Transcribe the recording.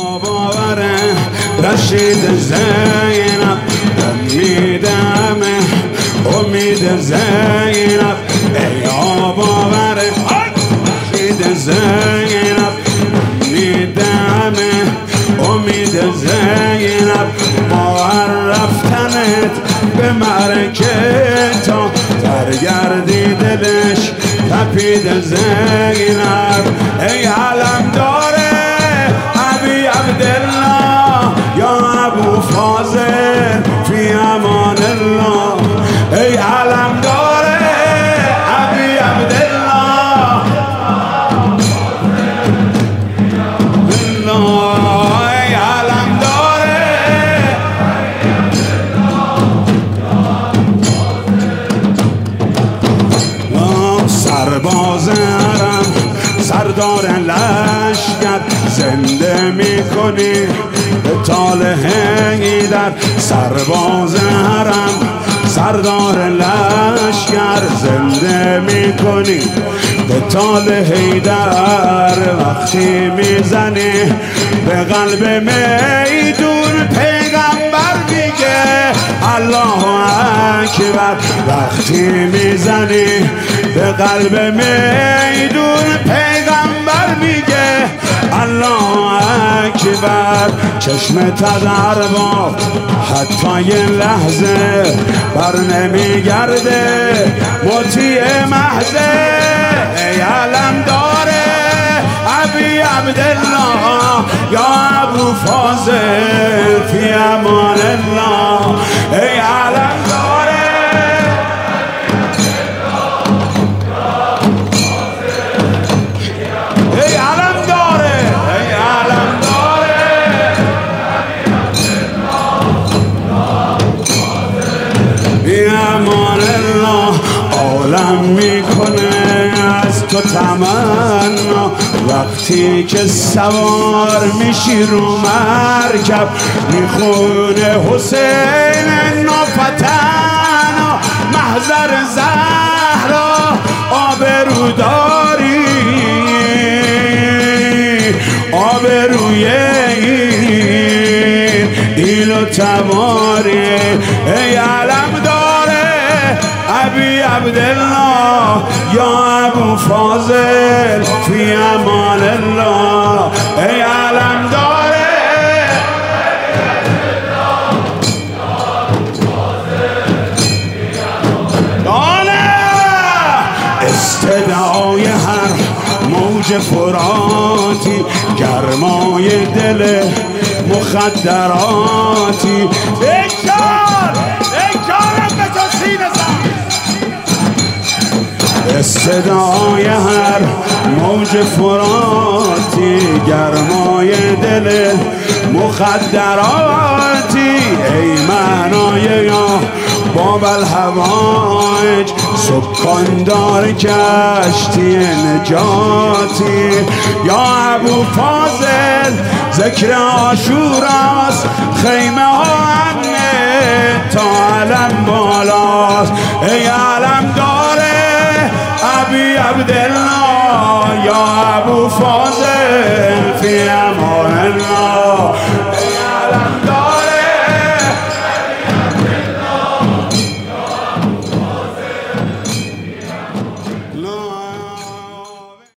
باوره رشید زینب امید زینب ای باوره رشید زینب امید زینب باور رفتنت به مرکه تا ترگردی دلش تپید زینب ای علم داره ابی عبدالله یا ابو فاضل فی امان الله ای علم داره ابی عبدالله ای علم داره سرباز حرم سردار لشکر زنده میکنی به تال حیدر سرباز حرم سردار لشکر زنده میکنی به تال حیدر وقتی میزنی به قلب میدون پیغمبر میگه الله اکبر وقتی میزنی به قلب میدون پیغمبر میگه الله اکبر چشم تدربا حتی یه لحظه بر نمیگرده مطیع محضه ای علم داره ابی عبدالله یا ابو فاضل فی امان الله ای علم داره ای علم داره ای علم داره فی امان الله عالم میکنه از تو تمنا وقتی که سوار میشی رو مرکب میخونه حسین نافتن محضر زهرا آبروداری آبروی ایل و تماری ای علم داره ابی عبدالله یا ابو فاضل فی امان الله ای علم داره استدعای هر موج فراتی گرمای دل مخدراتی صدای هر موج فراتی گرمای دل مخدراتی ای معنای یا باب الهوایج سکاندار کشتی نجاتی یا ابو فاضل ذکر عاشوراست خیمه ها امنه تا علم بالاست ای علم داره ابی عبدالله یا ابو فاضل فی